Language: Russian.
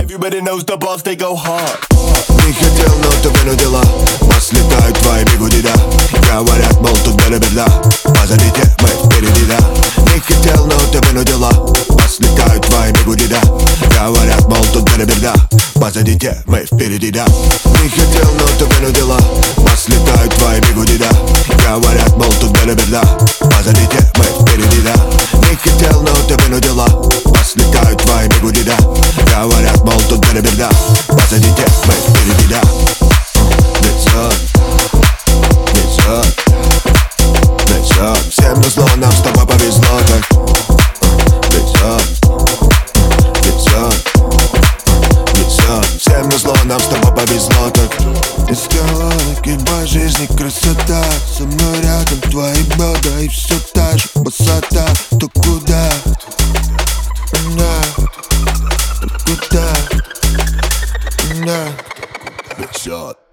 Everybody knows the boss, they go hard. Не хотел, но ты вынудила. Вас летают твои бигуди, да. Говорят, мол, тут беда. Позади те, мы впереди, да. Не хотел, но ты вынудила. Вас летают твои бигуди, да. Говорят, мол, тут беда. Позади те, мы впереди, да. Не хотел, но ты вынудила. Вас летают твои бигуди, да. Говорят, мол, тут беда. Позади те, мы впереди, да. Не хотел, но ты вынудила. Вас летают твои бигуди, да. Говорят, мол, тут беда. Позади те, мы впереди, да. Везет. Всем назло, нам с тобой повезло так. Везет. Всем назло, нам с тобой повезло так. Из колонок и по жизни красота. Со мной рядом твои бедра и все та же высота. То куда? Куда? Везет.